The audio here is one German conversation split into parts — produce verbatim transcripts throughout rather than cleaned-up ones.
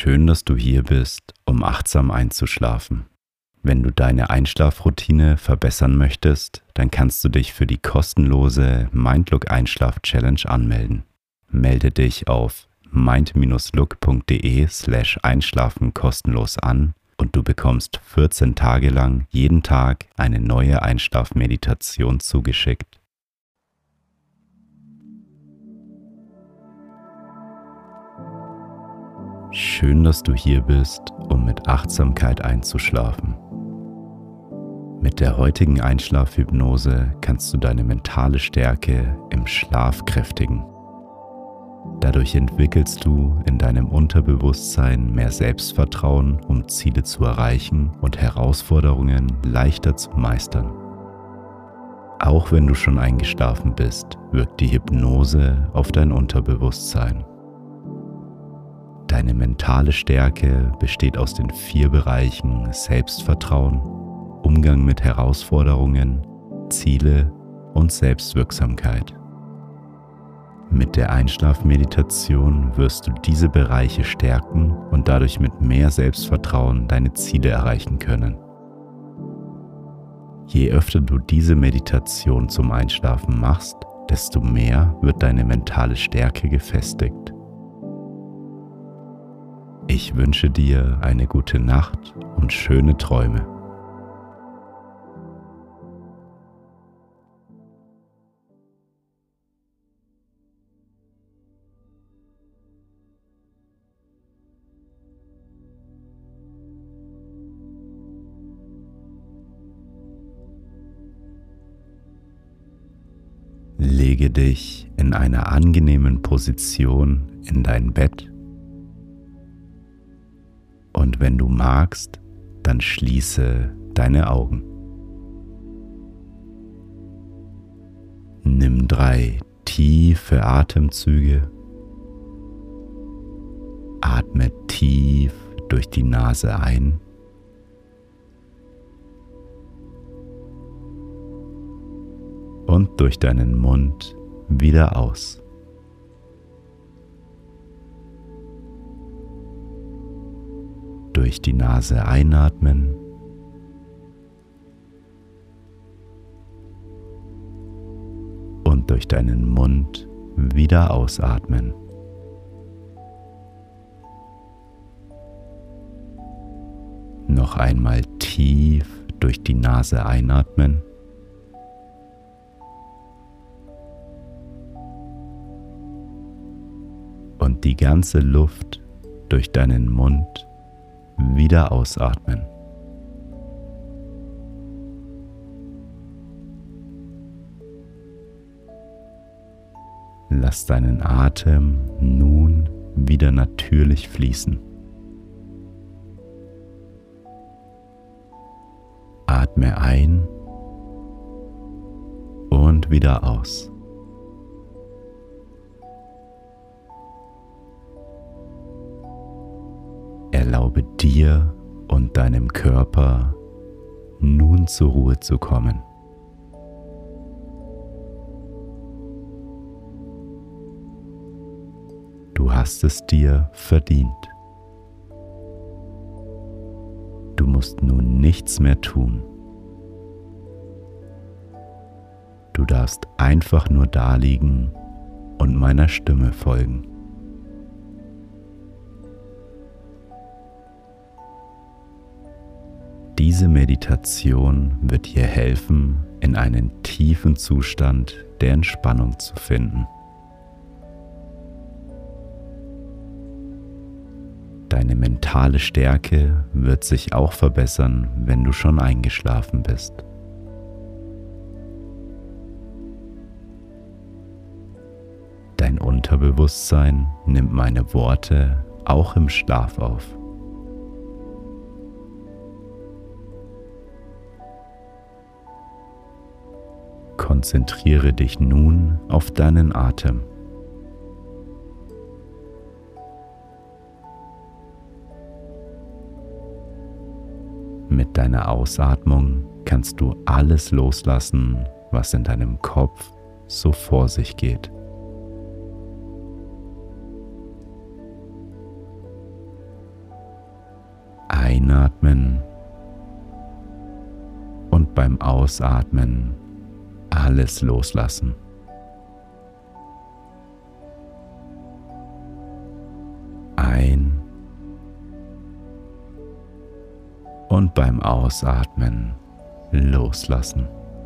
Schön, dass du hier bist, um achtsam einzuschlafen. Wenn du deine Einschlafroutine verbessern möchtest, dann kannst du dich für die kostenlose Mindlook Einschlaf Challenge anmelden. Melde dich auf mind dash look punkt de slash einschlafen kostenlos an und du bekommst vierzehn Tage lang jeden Tag eine neue Einschlafmeditation zugeschickt. Schön, dass du hier bist, um mit Achtsamkeit einzuschlafen. Mit der heutigen Einschlafhypnose kannst du deine mentale Stärke im Schlaf kräftigen. Dadurch entwickelst du in deinem Unterbewusstsein mehr Selbstvertrauen, um Ziele zu erreichen und Herausforderungen leichter zu meistern. Auch wenn du schon eingeschlafen bist, wirkt die Hypnose auf dein Unterbewusstsein. Deine mentale Stärke besteht aus den vier Bereichen Selbstvertrauen, Umgang mit Herausforderungen, Ziele und Selbstwirksamkeit. Mit der Einschlafmeditation wirst du diese Bereiche stärken und dadurch mit mehr Selbstvertrauen deine Ziele erreichen können. Je öfter du diese Meditation zum Einschlafen machst, desto mehr wird deine mentale Stärke gefestigt. Ich wünsche dir eine gute Nacht und schöne Träume. Lege dich in einer angenehmen Position in dein Bett. Und wenn du magst, dann schließe deine Augen. Nimm drei tiefe Atemzüge. Atme tief durch die Nase ein. Und durch deinen Mund wieder aus. Durch die Nase einatmen und durch deinen Mund wieder ausatmen. Noch einmal tief durch die Nase einatmen und die ganze Luft durch deinen Mund wieder ausatmen. Lass deinen Atem nun wieder natürlich fließen. Atme ein und wieder aus. Erlaube dir und deinem Körper nun zur Ruhe zu kommen. Du hast es dir verdient. Du musst nun nichts mehr tun. Du darfst einfach nur daliegen und meiner Stimme folgen. Diese Meditation wird dir helfen, in einen tiefen Zustand der Entspannung zu finden. Deine mentale Stärke wird sich auch verbessern, wenn du schon eingeschlafen bist. Dein Unterbewusstsein nimmt meine Worte auch im Schlaf auf. Konzentriere dich nun auf deinen Atem. Mit deiner Ausatmung kannst du alles loslassen, was in deinem Kopf so vor sich geht. Einatmen und beim Ausatmen alles loslassen. Ein und beim Ausatmen loslassen.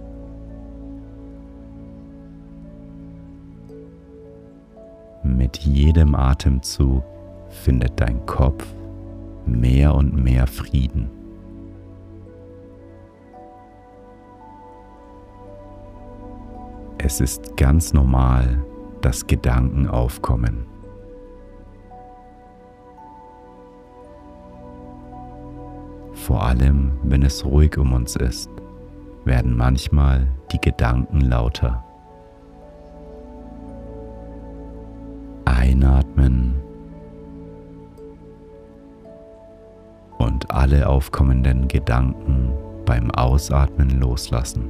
Mit jedem Atemzug findet dein Kopf mehr und mehr Frieden. Es ist ganz normal, dass Gedanken aufkommen. Vor allem, wenn es ruhig um uns ist, werden manchmal die Gedanken lauter. Einatmen und alle aufkommenden Gedanken beim Ausatmen loslassen.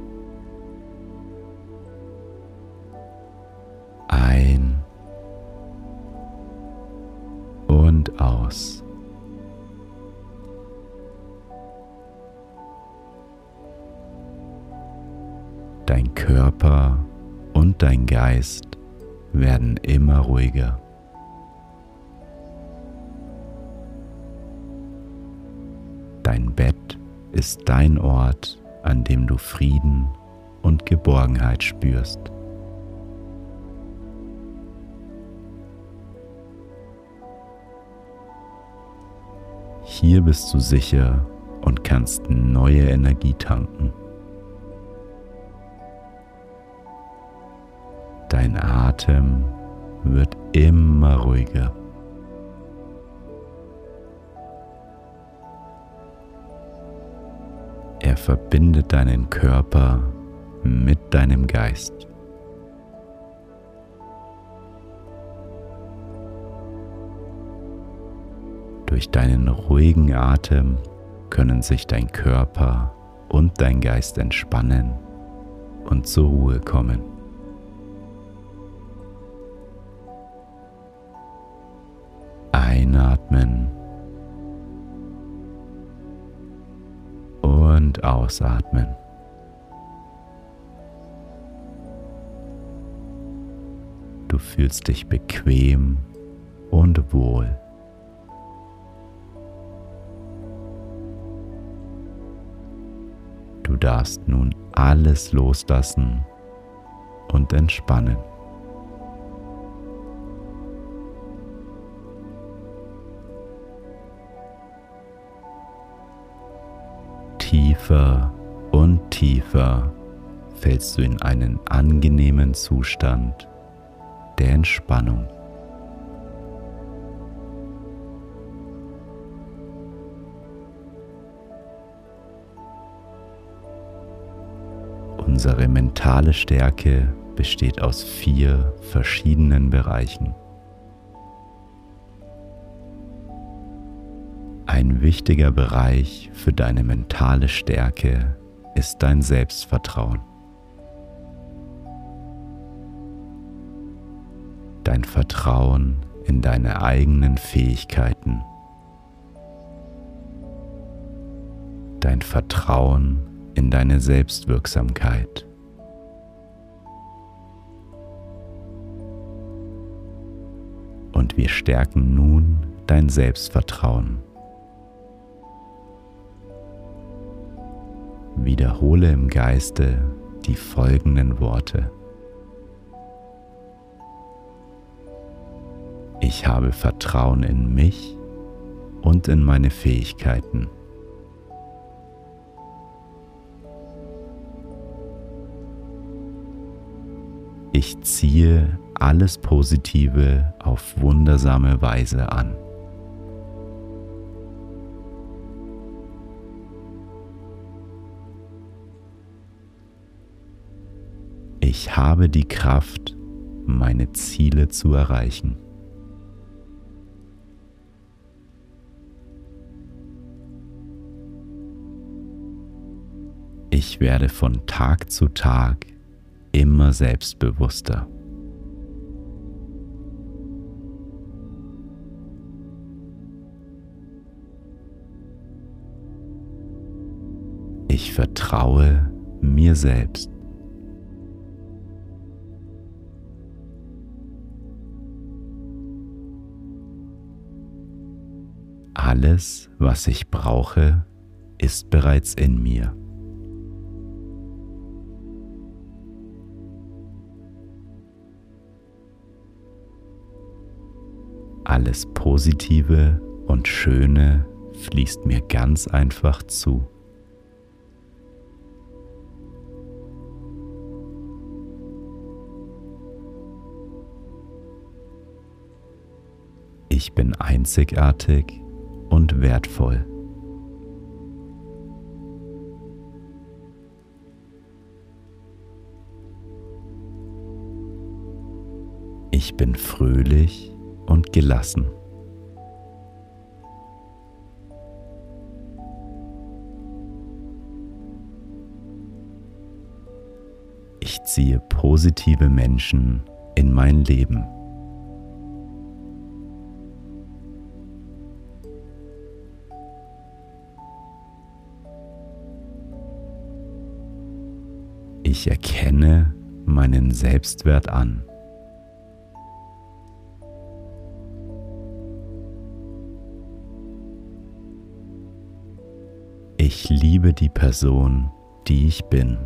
Ein und aus. Dein Körper und dein Geist werden immer ruhiger. Dein Bett ist dein Ort, an dem du Frieden und Geborgenheit spürst. Hier bist du sicher und kannst neue Energie tanken. Dein Atem wird immer ruhiger. Er verbindet deinen Körper mit deinem Geist. Durch deinen ruhigen Atem können sich dein Körper und dein Geist entspannen und zur Ruhe kommen. Einatmen und ausatmen. Du fühlst dich bequem und wohl. Du darfst nun alles loslassen und entspannen. Tiefer und tiefer fällst du in einen angenehmen Zustand der Entspannung. Unsere mentale Stärke besteht aus vier verschiedenen Bereichen. Ein wichtiger Bereich für deine mentale Stärke ist dein Selbstvertrauen. Dein Vertrauen in deine eigenen Fähigkeiten. Dein Vertrauen in deine Selbstwirksamkeit. Und wir stärken nun dein Selbstvertrauen. Wiederhole im Geiste die folgenden Worte. Ich habe Vertrauen in mich und in meine Fähigkeiten. Ich ziehe alles Positive auf wundersame Weise an. Ich habe die Kraft, meine Ziele zu erreichen. Ich werde von Tag zu Tag immer selbstbewusster. Ich vertraue mir selbst. Alles, was ich brauche, ist bereits in mir. Alles Positive und Schöne fließt mir ganz einfach zu. Ich bin einzigartig und wertvoll. Ich bin fröhlich und gelassen. Ich ziehe positive Menschen in mein Leben. Ich erkenne meinen Selbstwert an. Ich liebe die Person, die ich bin.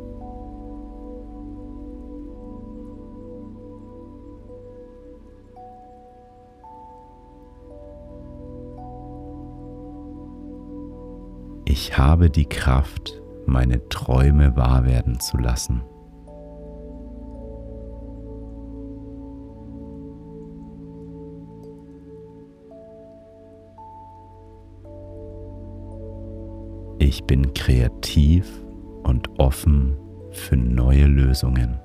Ich habe die Kraft, meine Träume wahr werden zu lassen. Ich bin kreativ und offen für neue Lösungen.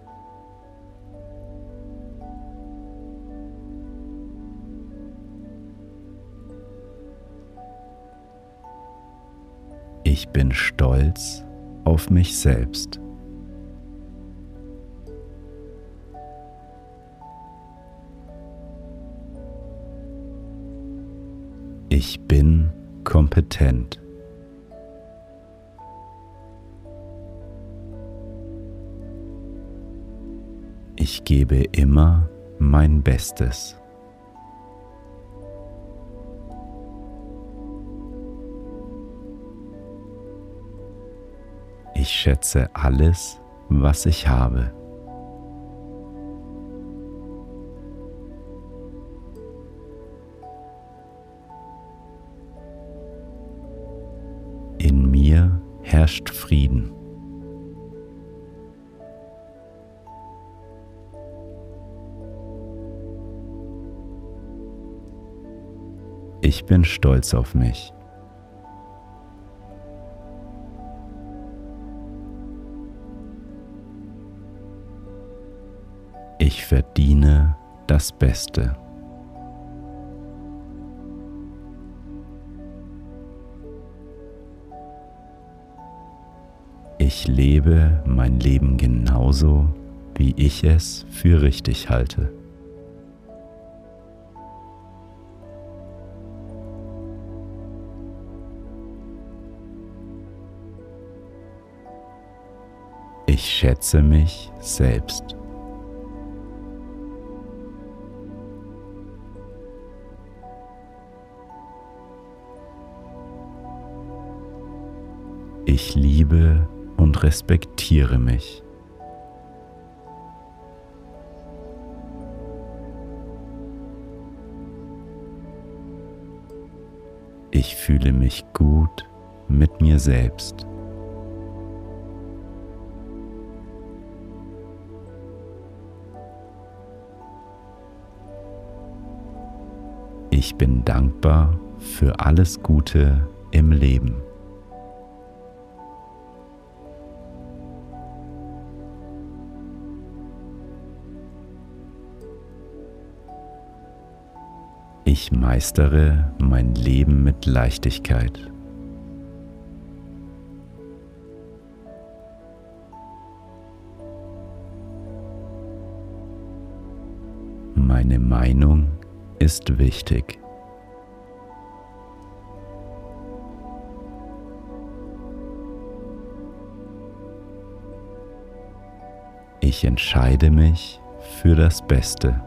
Ich bin stolz auf mich selbst. Ich bin kompetent. Ich gebe immer mein Bestes. Ich schätze alles, was ich habe. In mir herrscht Frieden. Ich bin stolz auf mich. Ich verdiene das Beste. Ich lebe mein Leben genauso, wie ich es für richtig halte. Ich schätze mich selbst. Ich liebe und respektiere mich. Ich fühle mich gut mit mir selbst. Ich bin dankbar für alles Gute im Leben. Ich meistere mein Leben mit Leichtigkeit. Meine Meinung ist wichtig. Ich entscheide mich für das Beste.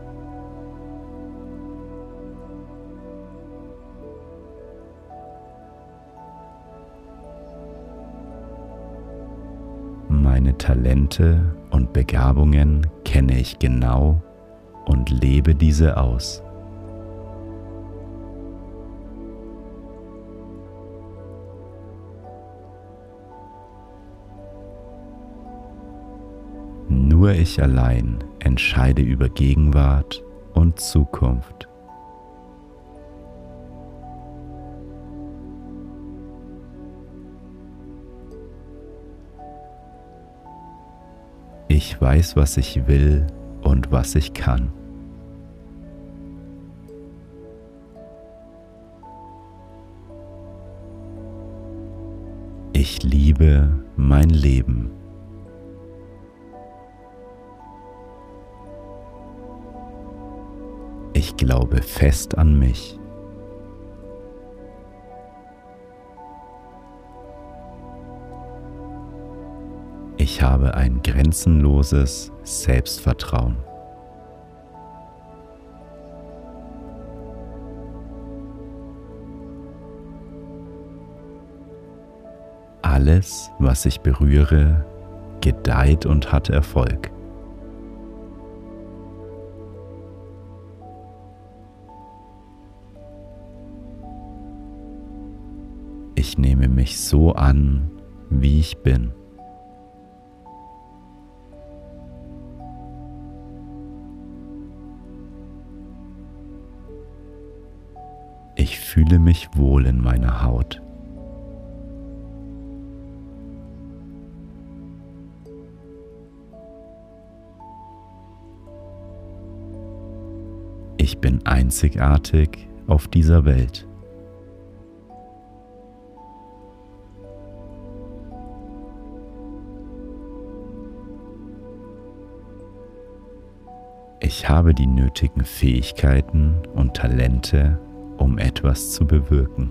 Meine Talente und Begabungen kenne ich genau und lebe diese aus. Nur ich allein entscheide über Gegenwart und Zukunft. Ich weiß, was ich will und was ich kann. Ich liebe mein Leben. Ich glaube fest an mich. Ich habe ein grenzenloses Selbstvertrauen. Alles, was ich berühre, gedeiht und hat Erfolg. Ich nehme mich so an, wie ich bin. Ich fühle mich wohl in meiner Haut. Ich bin einzigartig auf dieser Welt. Ich habe die nötigen Fähigkeiten und Talente, um etwas zu bewirken.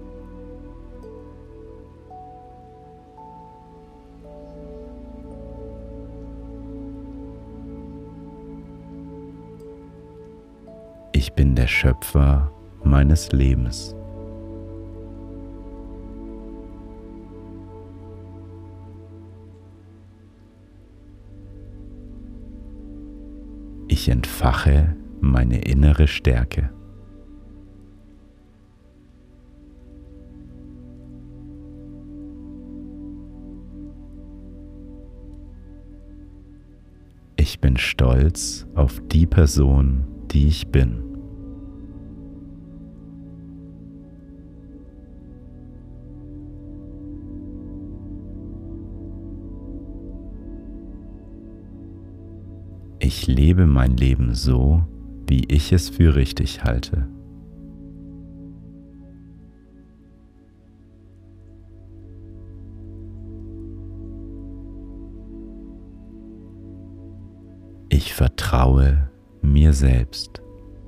Ich bin der Schöpfer meines Lebens. Ich entfache meine innere Stärke. Ich bin stolz auf die Person, die ich bin. Ich lebe mein Leben so, wie ich es für richtig halte. Ich vertraue mir selbst.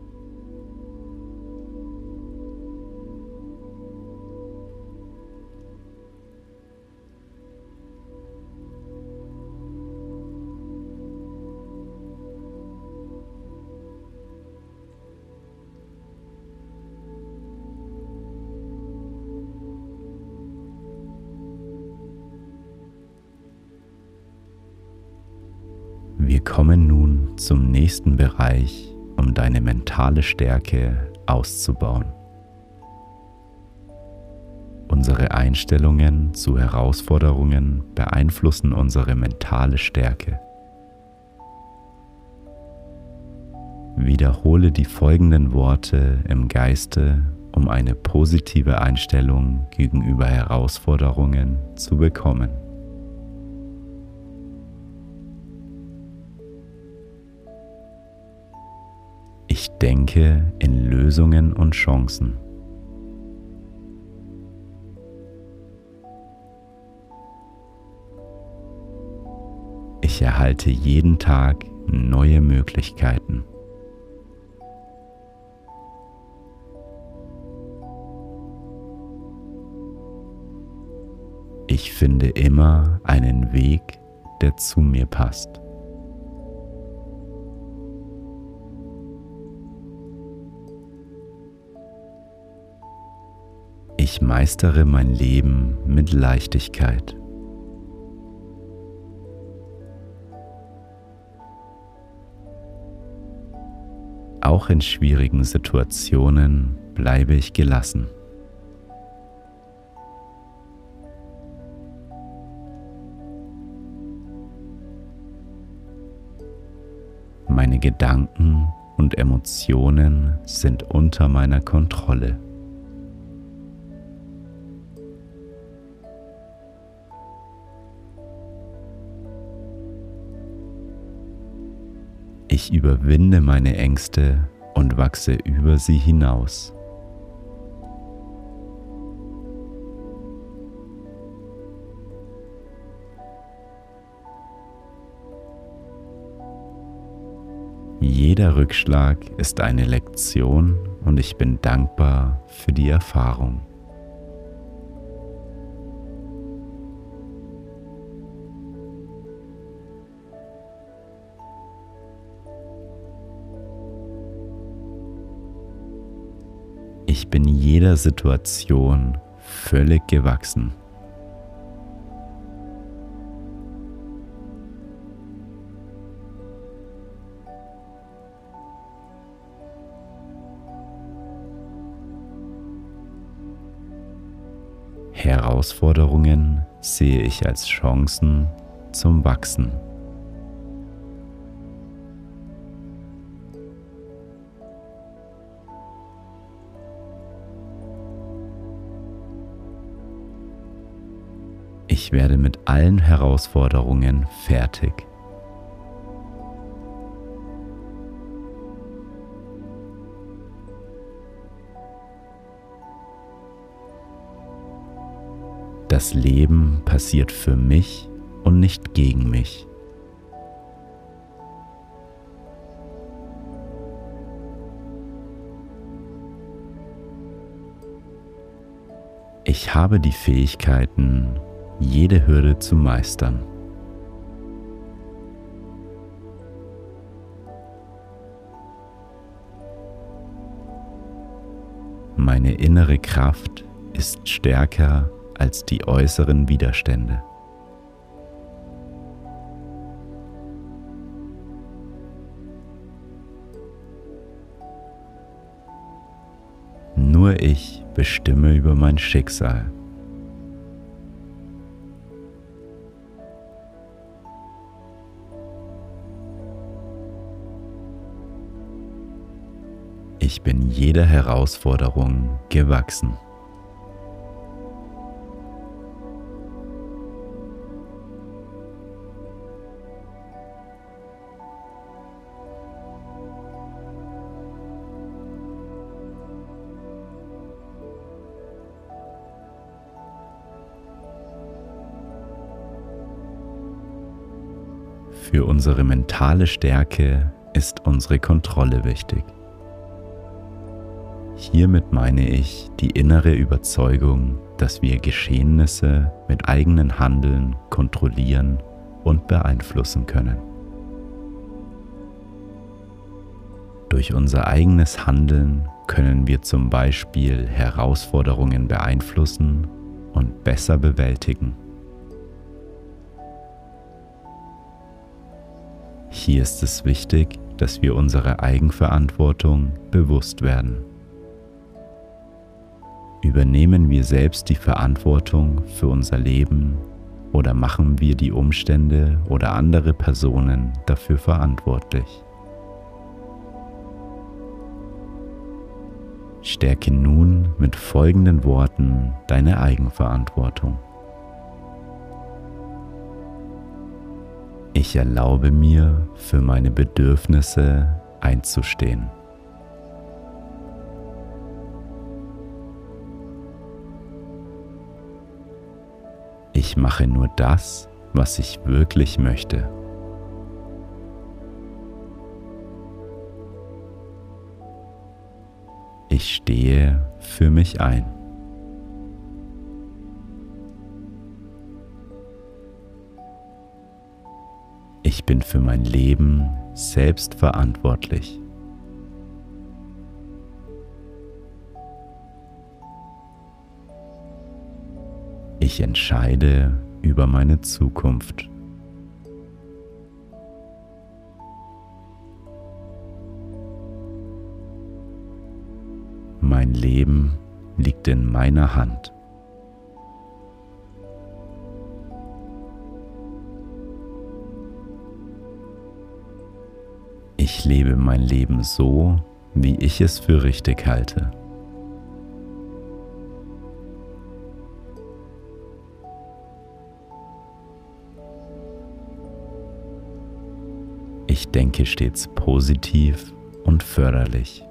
Wir kommen nun zum nächsten Bereich, um deine mentale Stärke auszubauen. Unsere Einstellungen zu Herausforderungen beeinflussen unsere mentale Stärke. Wiederhole die folgenden Worte im Geiste, um eine positive Einstellung gegenüber Herausforderungen zu bekommen. Ich denke in Lösungen und Chancen. Ich erhalte jeden Tag neue Möglichkeiten. Ich finde immer einen Weg, der zu mir passt. Ich meistere mein Leben mit Leichtigkeit. Auch in schwierigen Situationen bleibe ich gelassen. Meine Gedanken und Emotionen sind unter meiner Kontrolle. Ich überwinde meine Ängste und wachse über sie hinaus. Jeder Rückschlag ist eine Lektion und ich bin dankbar für die Erfahrung. Ich bin jeder Situation völlig gewachsen. Herausforderungen sehe ich als Chancen zum Wachsen. Ich werde mit allen Herausforderungen fertig. Das Leben passiert für mich und nicht gegen mich. Ich habe die Fähigkeiten, jede Hürde zu meistern. Meine innere Kraft ist stärker als die äußeren Widerstände. Nur ich bestimme über mein Schicksal. Ich bin jeder Herausforderung gewachsen. Für unsere mentale Stärke ist unsere Kontrolle wichtig. Hiermit meine ich die innere Überzeugung, dass wir Geschehnisse mit eigenem Handeln kontrollieren und beeinflussen können. Durch unser eigenes Handeln können wir zum Beispiel Herausforderungen beeinflussen und besser bewältigen. Hier ist es wichtig, dass wir unserer Eigenverantwortung bewusst werden. Übernehmen wir selbst die Verantwortung für unser Leben oder machen wir die Umstände oder andere Personen dafür verantwortlich? Stärke nun mit folgenden Worten deine Eigenverantwortung. Ich erlaube mir, für meine Bedürfnisse einzustehen. Ich mache nur das, was ich wirklich möchte. Ich stehe für mich ein. Ich bin für mein Leben selbst verantwortlich. Ich entscheide über meine Zukunft. Mein Leben liegt in meiner Hand. Ich lebe mein Leben so, wie ich es für richtig halte. Ich denke stets positiv und förderlich.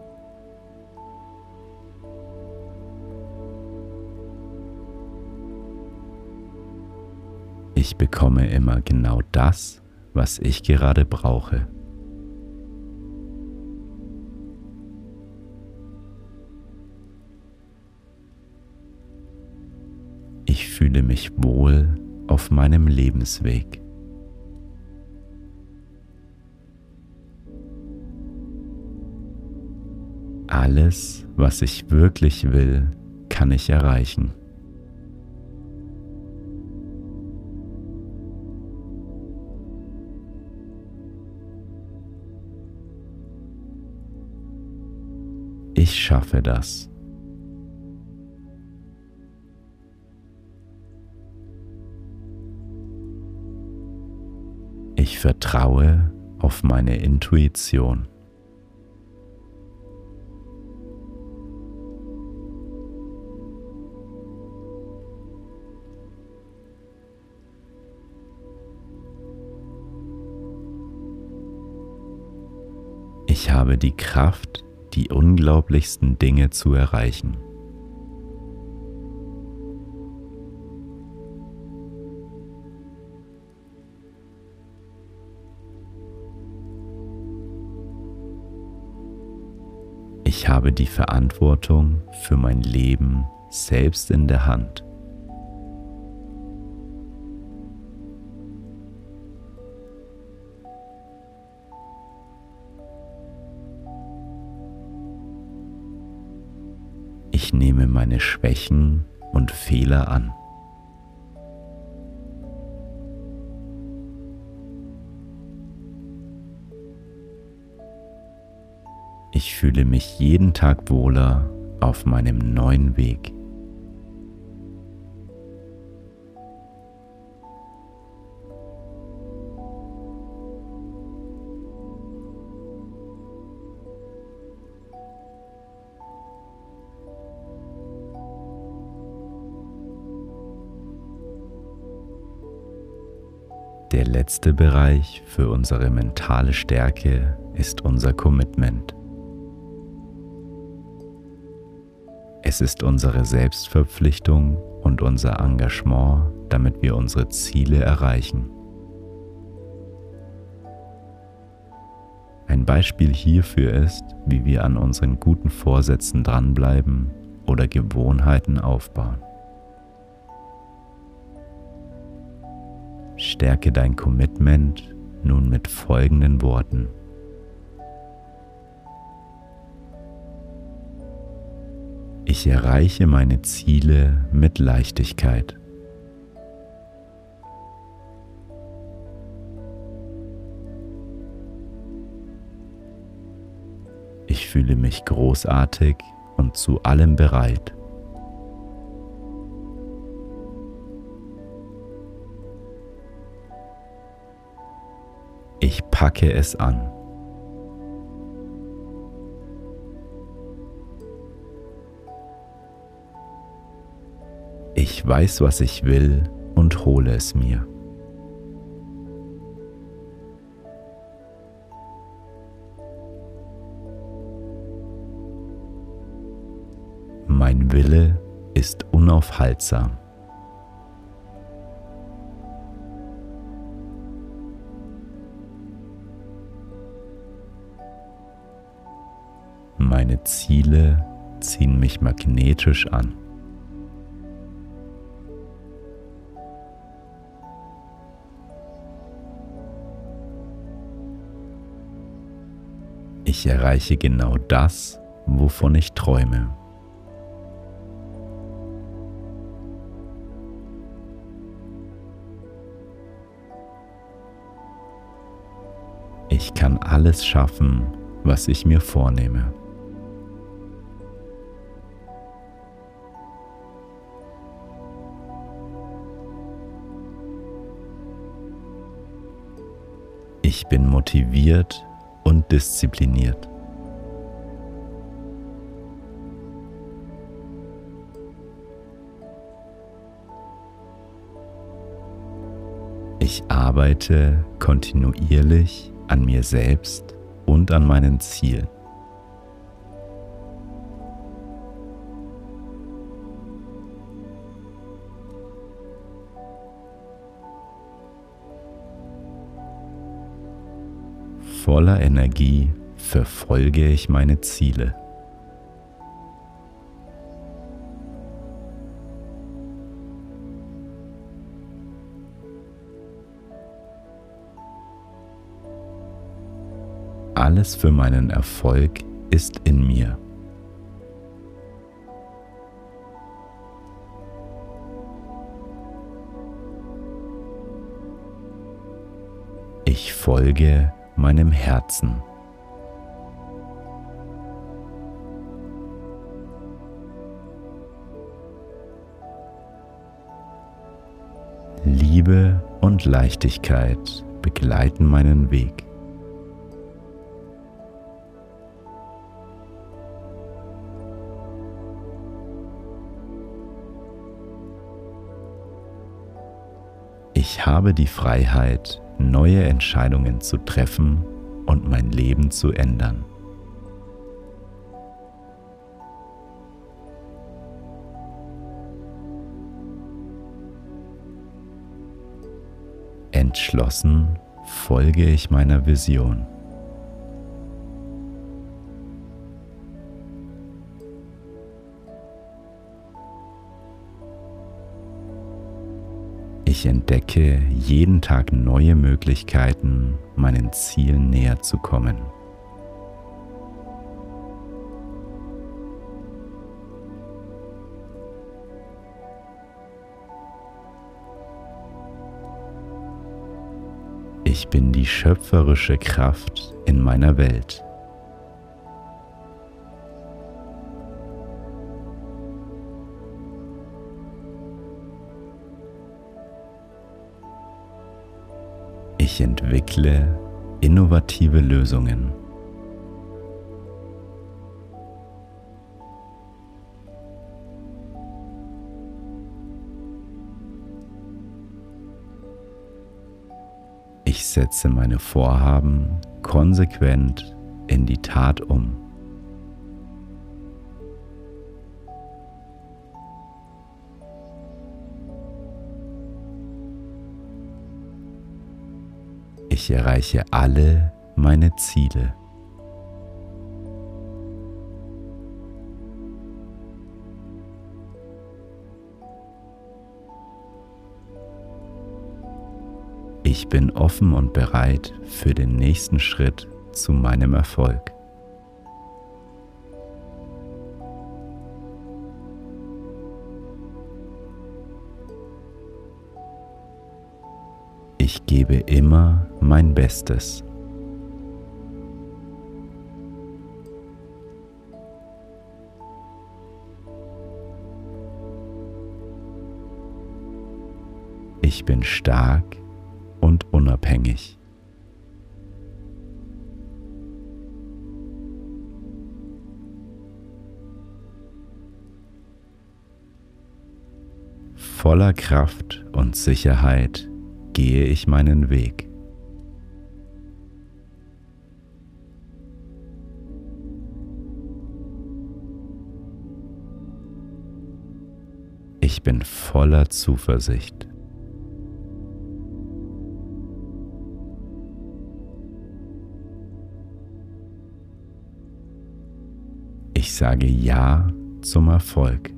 Ich bekomme immer genau das, was ich gerade brauche. Ich fühle mich wohl auf meinem Lebensweg. Alles, was ich wirklich will, kann ich erreichen. Ich schaffe das. Ich vertraue auf meine Intuition. Ich habe die Kraft, die unglaublichsten Dinge zu erreichen. Ich habe die Verantwortung für mein Leben selbst in der Hand. Ich nehme meine Schwächen und Fehler an. Ich fühle mich jeden Tag wohler auf meinem neuen Weg. Der letzte Bereich für unsere mentale Stärke ist unser Commitment. Es ist unsere Selbstverpflichtung und unser Engagement, damit wir unsere Ziele erreichen. Ein Beispiel hierfür ist, wie wir an unseren guten Vorsätzen dranbleiben oder Gewohnheiten aufbauen. Stärke dein Commitment nun mit folgenden Worten. Ich erreiche meine Ziele mit Leichtigkeit. Ich fühle mich großartig und zu allem bereit. Ich packe es an. Ich weiß, was ich will und hole es mir. Mein Wille ist unaufhaltsam. Meine Ziele ziehen mich magnetisch an. Ich erreiche genau das, wovon ich träume. Ich kann alles schaffen, was ich mir vornehme. Ich bin motiviert und diszipliniert. Ich arbeite kontinuierlich an mir selbst und an meinen Zielen. Voller Energie verfolge ich meine Ziele. Alles für meinen Erfolg ist in mir. Ich folge meinem Herzen. Liebe und Leichtigkeit begleiten meinen Weg. Ich habe die Freiheit, neue Entscheidungen zu treffen und mein Leben zu ändern. Entschlossen folge ich meiner Vision. Ich entdecke jeden Tag neue Möglichkeiten, meinen Zielen näher zu kommen. Ich bin die schöpferische Kraft in meiner Welt. Ich entwickle innovative Lösungen. Ich setze meine Vorhaben konsequent in die Tat um. Ich erreiche alle meine Ziele. Ich bin offen und bereit für den nächsten Schritt zu meinem Erfolg. Ich gebe immer mein Bestes. Ich bin stark und unabhängig. Voller Kraft und Sicherheit gehe ich meinen Weg. Ich bin voller Zuversicht. Ich sage Ja zum Erfolg.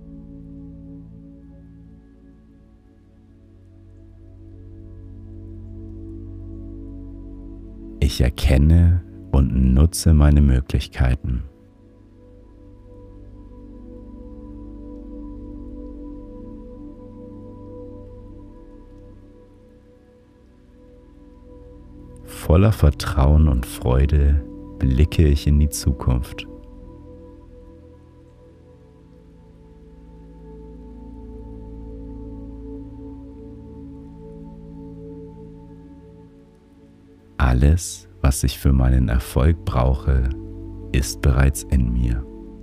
Ich erkenne und nutze meine Möglichkeiten. Voller Vertrauen und Freude blicke ich in die Zukunft. Alles, was ich für meinen Erfolg brauche, ist bereits in mir.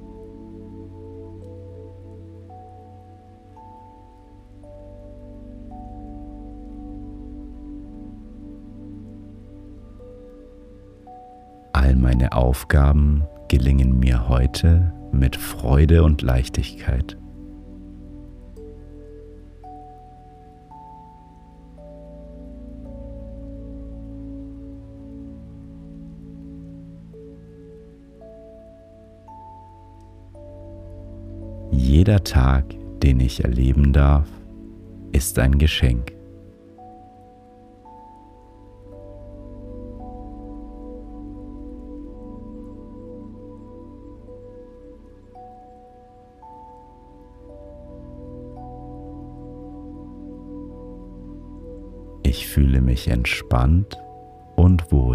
All meine Aufgaben gelingen mir heute mit Freude und Leichtigkeit. Jeder Tag, den ich erleben darf, ist ein Geschenk. Ich fühle mich entspannt und wohl.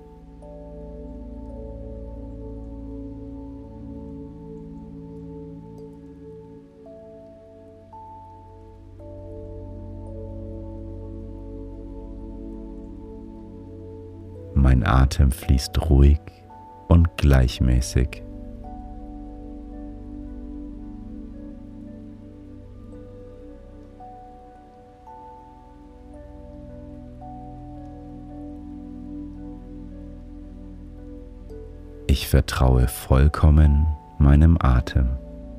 Mein Atem fließt ruhig und gleichmäßig. Ich vertraue vollkommen meinem Atem.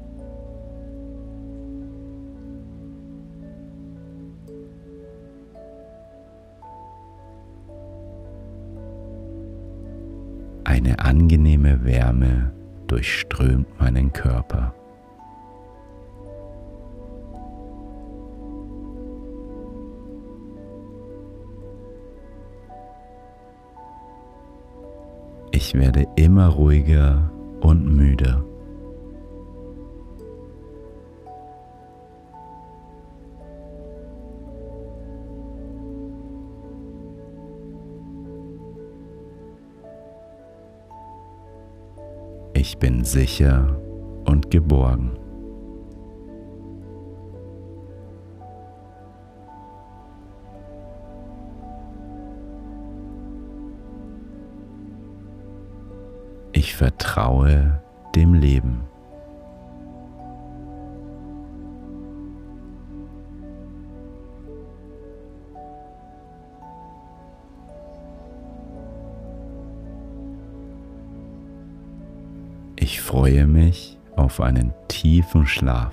Eine angenehme Wärme durchströmt meinen Körper. Ich werde immer ruhiger und müder. Ich bin sicher und geborgen. Ich vertraue dem Leben. Ich freue mich auf einen tiefen Schlaf.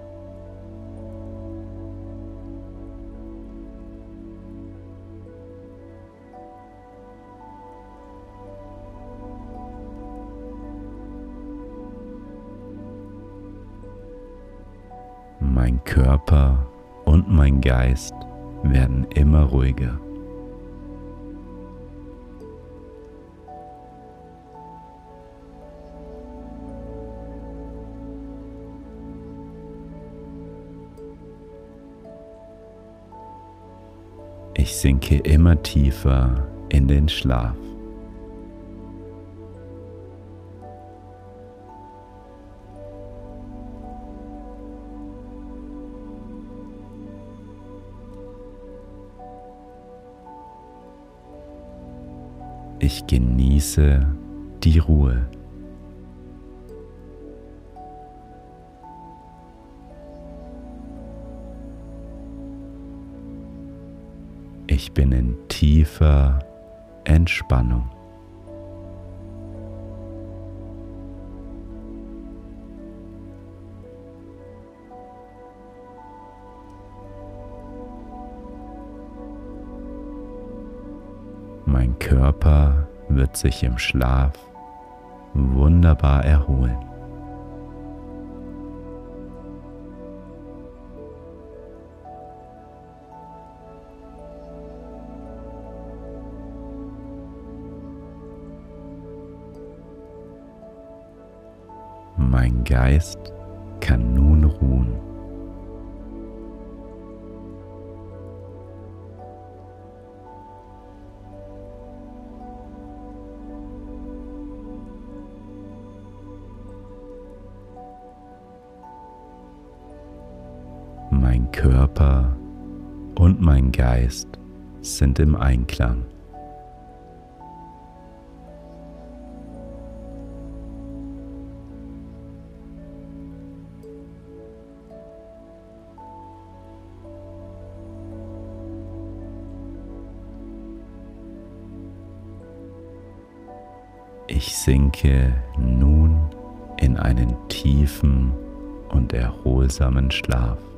Mein Körper und mein Geist werden immer ruhiger. Ich sinke immer tiefer in den Schlaf. Ich genieße die Ruhe. Ich bin in tiefer Entspannung. Mein Körper wird sich im Schlaf wunderbar erholen. Mein Geist kann nun ruhen. Mein Körper und mein Geist sind im Einklang. Ich sinke nun in einen tiefen und erholsamen Schlaf.